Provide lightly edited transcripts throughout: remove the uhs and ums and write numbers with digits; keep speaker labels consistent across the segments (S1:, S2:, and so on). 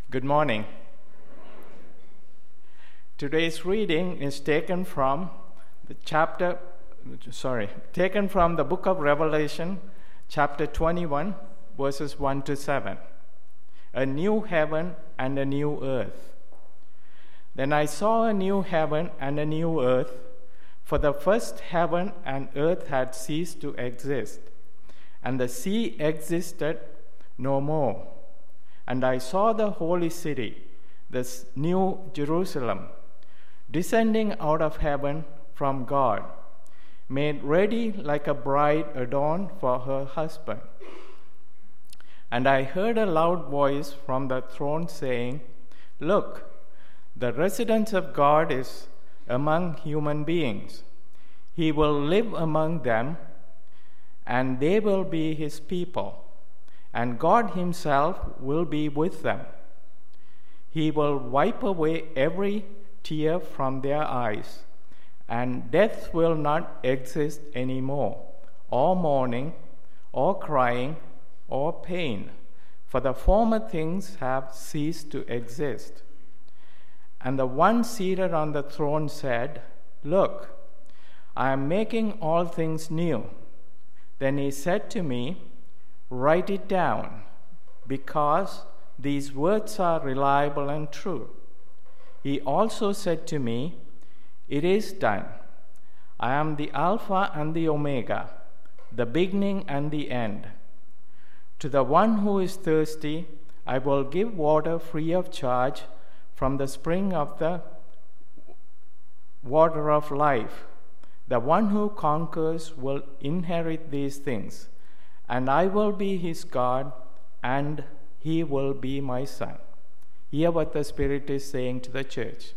S1: Good morning. Today's reading is taken from the book of Revelation, chapter 21, verses 1 to 7. A new heaven and a new earth. Then I saw a new heaven and a new earth, for the first heaven and earth had ceased to exist, and the sea existed no more. And I saw the holy city, this new Jerusalem, descending out of heaven from God, made ready like a bride adorned for her husband. And I heard a loud voice from the throne saying, "Look, the residence of God is among human beings. He will live among them, and they will be his people, and God himself will be with them. He will wipe away every tear from their eyes, and death will not exist anymore, or mourning, or crying, or pain, for the former things have ceased to exist." And the one seated on the throne said, "Look, I am making all things new." Then he said to me, "Write it down, because these words are reliable and true." He also said to me, "It is done. I am the Alpha and the Omega, the beginning and the end. To the one who is thirsty, I will give water free of charge from the spring of the water of life. The one who conquers will inherit these things, and I will be his God, and he will be my son." Hear what the Spirit is saying to the church.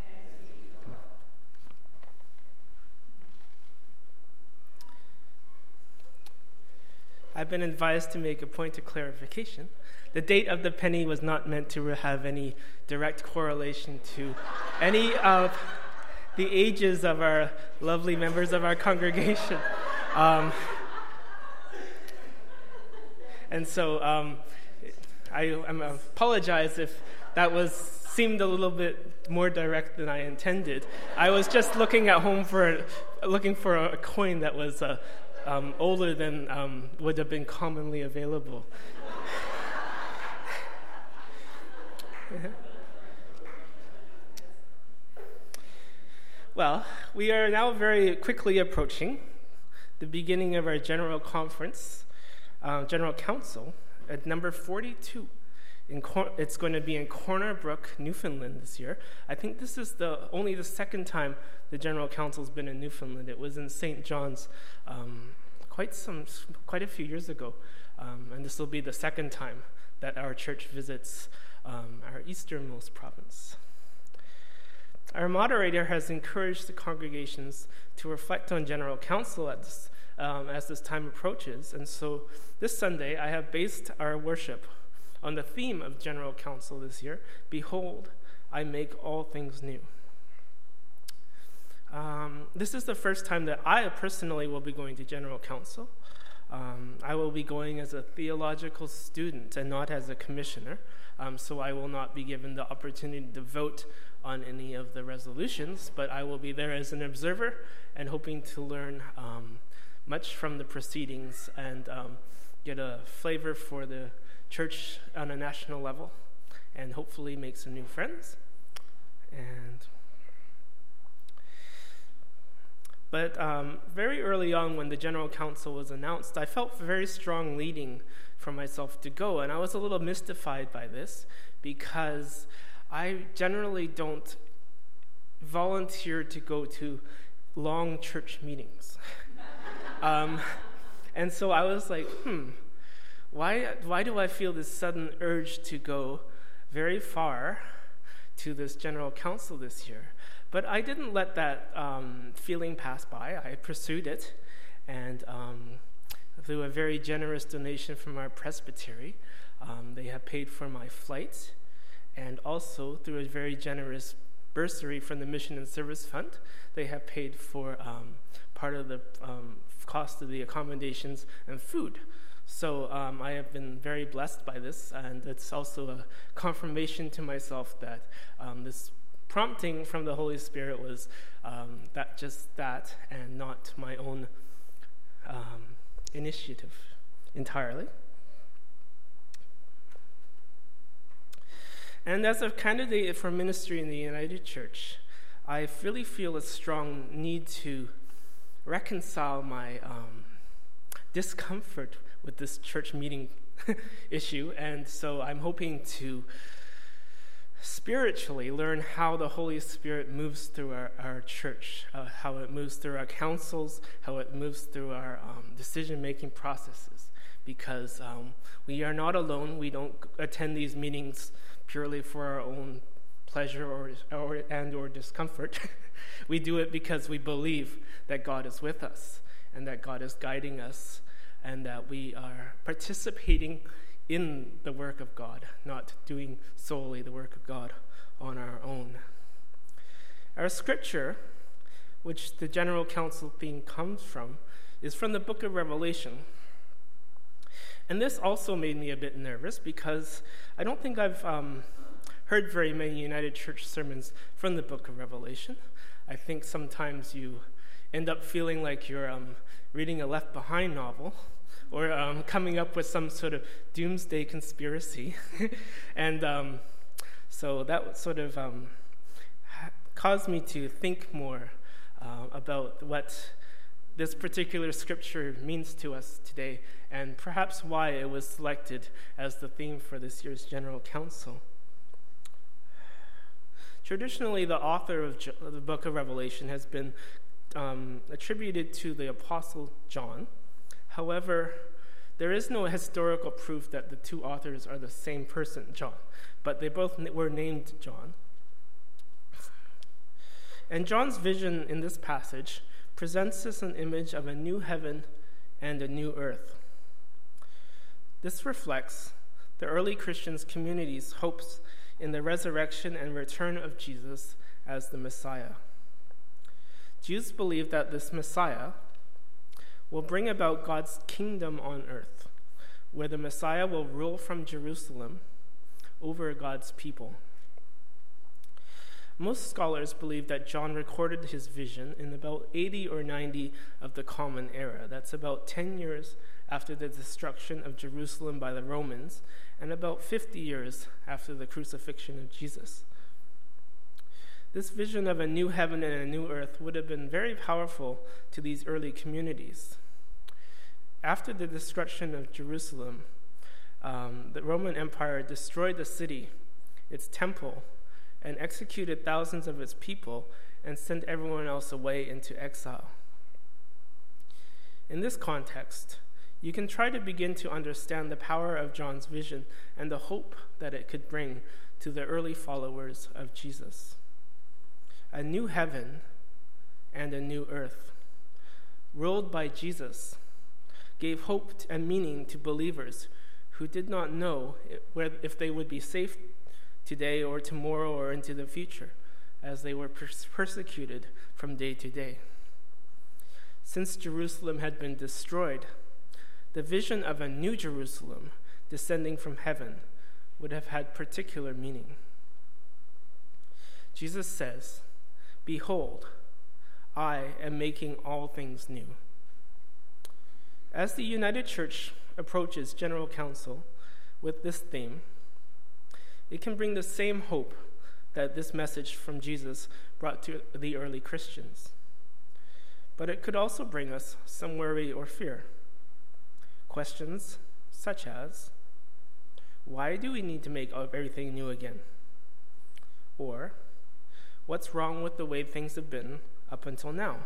S2: I've been advised to make a point of clarification. The date of the penny was not meant to have any direct correlation to any of the ages of our lovely members of our congregation. And so I apologize if that seemed a little bit more direct than I intended. I was just looking for a coin that was older than would have been commonly available. Well, we are now very quickly approaching the beginning of our General Council at number 42. It's going to be in Corner Brook, Newfoundland this year. I think this is only the second time the General Council's been in Newfoundland. It was in St. John's quite a few years ago, and this will be the second time that our church visits our easternmost province. Our moderator has encouraged the congregations to reflect on General Council as this time approaches, and so this Sunday I have based our worship on the theme of General Council this year: "Behold, I make all things new." This is the first time that I personally will be going to General Council. I will be going as a theological student and not as a commissioner, so I will not be given the opportunity to vote on any of the resolutions, but I will be there as an observer and hoping to learn much from the proceedings and get a flavor for the church on a national level, and hopefully make some new friends. But very early on, when the General Council was announced, I felt very strong leading for myself to go, and I was a little mystified by this because I generally don't volunteer to go to long church meetings. And so I was like, why do I feel this sudden urge to go very far to this General Council this year? But I didn't let that feeling pass by. I pursued it, and through a very generous donation from our presbytery, they have paid for my flight, and also through a very generous bursary from the Mission and Service Fund, they have paid for part of the cost of the accommodations and food. So I have been very blessed by this, and it's also a confirmation to myself that this prompting from the Holy Spirit was that, and not my own initiative entirely. And as a candidate for ministry in the United Church, I really feel a strong need to reconcile my discomfort with this church meeting issue, and so I'm hoping to spiritually learn how the Holy Spirit moves through our church, how it moves through our councils, how it moves through our decision-making processes, because we are not alone. We don't attend these meetings purely for our own pleasure or discomfort. We do it because we believe that God is with us and that God is guiding us and that we are participating in the work of God, not doing solely the work of God on our own. Our scripture, which the General Council theme comes from, is from the book of Revelation. And this also made me a bit nervous because I don't think I've heard very many United Church sermons from the book of Revelation. I think sometimes you end up feeling like you're reading a Left Behind novel or coming up with some sort of doomsday conspiracy. And so that sort of caused me to think more about what this particular scripture means to us today, and perhaps why it was selected as the theme for this year's General Council. Traditionally, the author of the book of Revelation has been attributed to the Apostle John. However, there is no historical proof that the two authors are the same person, John, but they both were named John. And John's vision in this passage presents us an image of a new heaven and a new earth. This reflects the early Christians' community's hopes in the resurrection and return of Jesus as the Messiah. Jews believe that this Messiah will bring about God's kingdom on earth, where the Messiah will rule from Jerusalem over God's people. Most scholars believe that John recorded his vision in about 80 or 90 of the Common Era. That's about 10 years after the destruction of Jerusalem by the Romans, and about 50 years after the crucifixion of Jesus. This vision of a new heaven and a new earth would have been very powerful to these early communities. After the destruction of Jerusalem, the Roman Empire destroyed the city, its temple, and executed thousands of its people and sent everyone else away into exile. In this context, you can try to begin to understand the power of John's vision and the hope that it could bring to the early followers of Jesus. A new heaven and a new earth, ruled by Jesus, gave hope and meaning to believers who did not know if they would be safe today or tomorrow or into the future, as they were persecuted from day to day. Since Jerusalem had been destroyed, the vision of a new Jerusalem descending from heaven would have had particular meaning. Jesus says, "Behold, I am making all things new." As the United Church approaches General Council with this theme, it can bring the same hope that this message from Jesus brought to the early Christians. But it could also bring us some worry or fear. Questions such as, why do we need to make everything new again? Or, what's wrong with the way things have been up until now?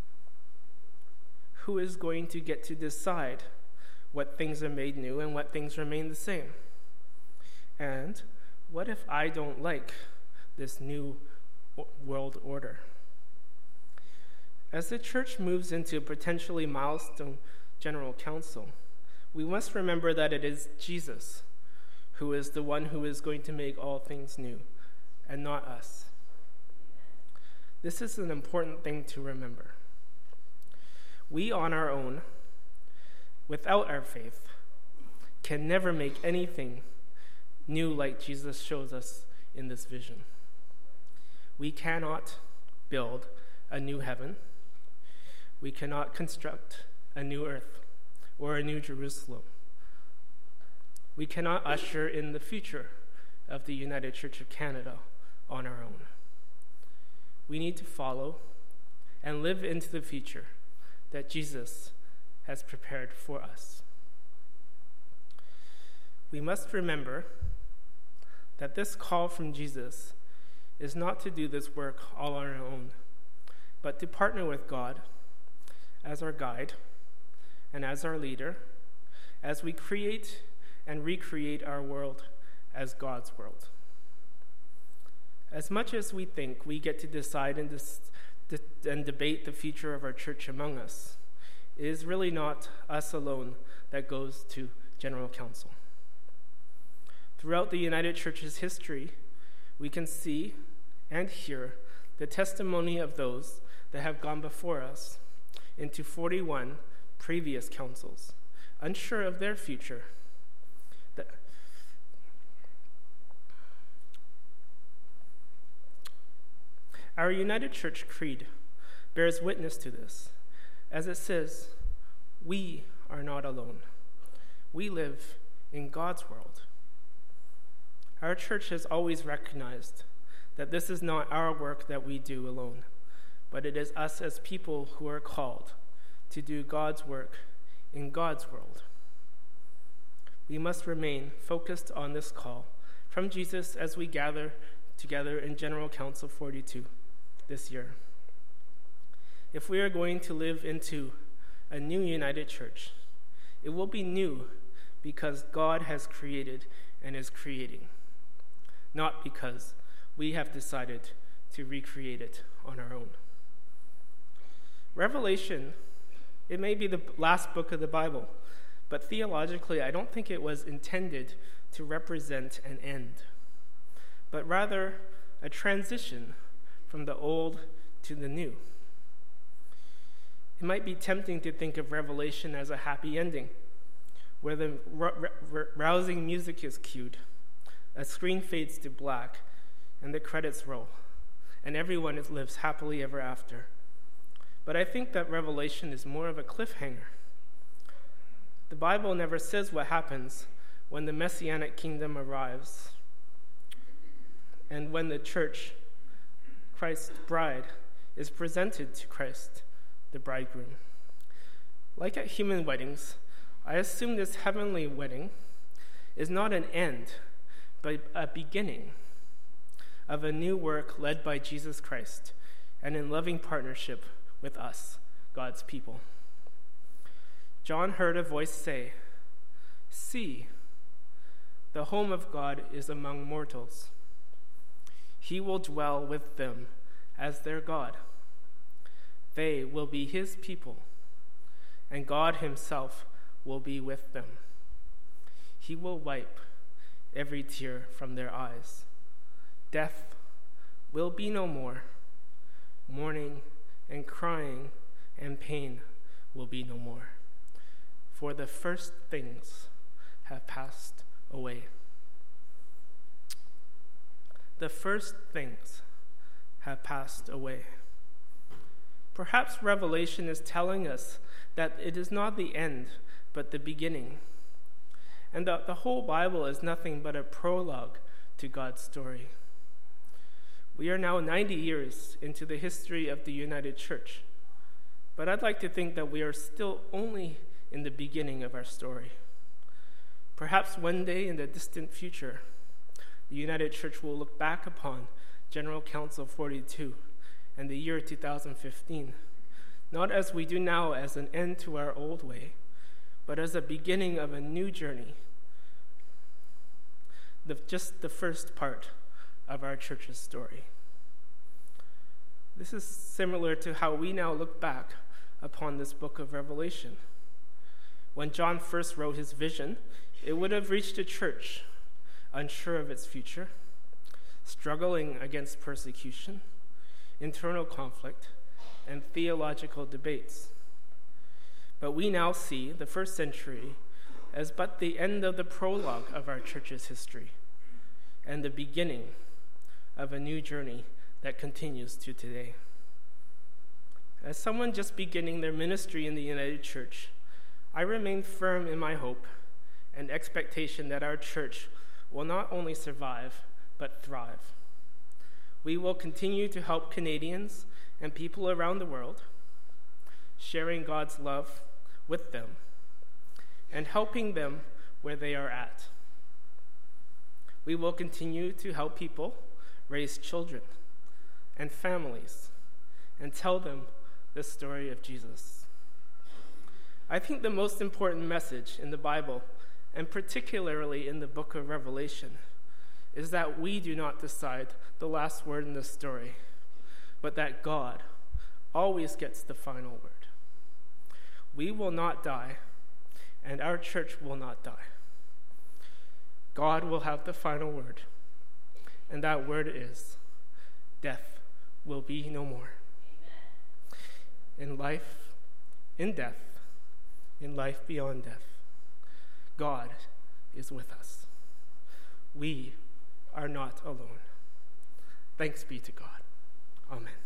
S2: Who is going to get to decide what things are made new and what things remain the same? And what if I don't like this new world order? As the church moves into a potentially milestone General Council, we must remember that it is Jesus who is the one who is going to make all things new, and not us. This is an important thing to remember. We on our own, without our faith, can never make anything new like Jesus shows us in this vision. We cannot build a new heaven. We cannot construct a new earth or a new Jerusalem. We cannot usher in the future of the United Church of Canada on our own. We need to follow and live into the future that Jesus has prepared for us. We must remember that this call from Jesus is not to do this work all on our own, but to partner with God as our guide and as our leader as we create and recreate our world as God's world. As much as we think we get to decide and debate the future of our church among us, it is really not us alone that goes to General Council. Throughout the United Church's history, we can see and hear the testimony of those that have gone before us into 41 previous councils, unsure of their future. Our United Church Creed bears witness to this, as it says, "We are not alone. We live in God's world." Our church has always recognized that this is not our work that we do alone, but it is us as people who are called to do God's work in God's world. We must remain focused on this call from Jesus as we gather together in General Council 42 this year. If we are going to live into a new United Church, it will be new because God has created and is creating, not because we have decided to recreate it on our own. Revelation, it may be the last book of the Bible, but theologically, I don't think it was intended to represent an end, but rather a transition from the old to the new. It might be tempting to think of Revelation as a happy ending, where the rousing music is cued, a screen fades to black, and the credits roll, and everyone lives happily ever after. But I think that Revelation is more of a cliffhanger. The Bible never says what happens when the Messianic kingdom arrives and when the church, Christ's bride, is presented to Christ, the bridegroom. Like at human weddings, I assume this heavenly wedding is not an end, but a beginning of a new work led by Jesus Christ and in loving partnership with us, God's people. John heard a voice say, "See, the home of God is among mortals. He will dwell with them as their God. They will be his people, and God himself will be with them. He will wipe every tear from their eyes. Death will be no more. Mourning and crying and pain will be no more. For the first things have passed away." The first things have passed away. Perhaps Revelation is telling us that it is not the end, but the beginning, and that the whole Bible is nothing but a prologue to God's story. We are now 90 years into the history of the United Church, but I'd like to think that we are still only in the beginning of our story. Perhaps one day in the distant future, the United Church will look back upon General Council 42 and the year 2015, not as we do now as an end to our old way, but as a beginning of a new journey, just the first part of our church's story. This is similar to how we now look back upon this book of Revelation. When John first wrote his vision, it would have reached a church unsure of its future, struggling against persecution, internal conflict, and theological debates. But we now see the first century as but the end of the prologue of our church's history and the beginning of a new journey that continues to today. As someone just beginning their ministry in the United Church, I remain firm in my hope and expectation that our church will not only survive, but thrive. We will continue to help Canadians and people around the world, sharing God's love with them and helping them where they are at. We will continue to help people raise children and families and tell them the story of Jesus. I think the most important message in the Bible, and particularly in the book of Revelation, is that we do not decide the last word in the story, but that God always gets the final word. We will not die, and our church will not die. God will have the final word, and that word is, death will be no more. Amen. In life, in death, in life beyond death, God is with us. We are not alone. Thanks be to God. Amen.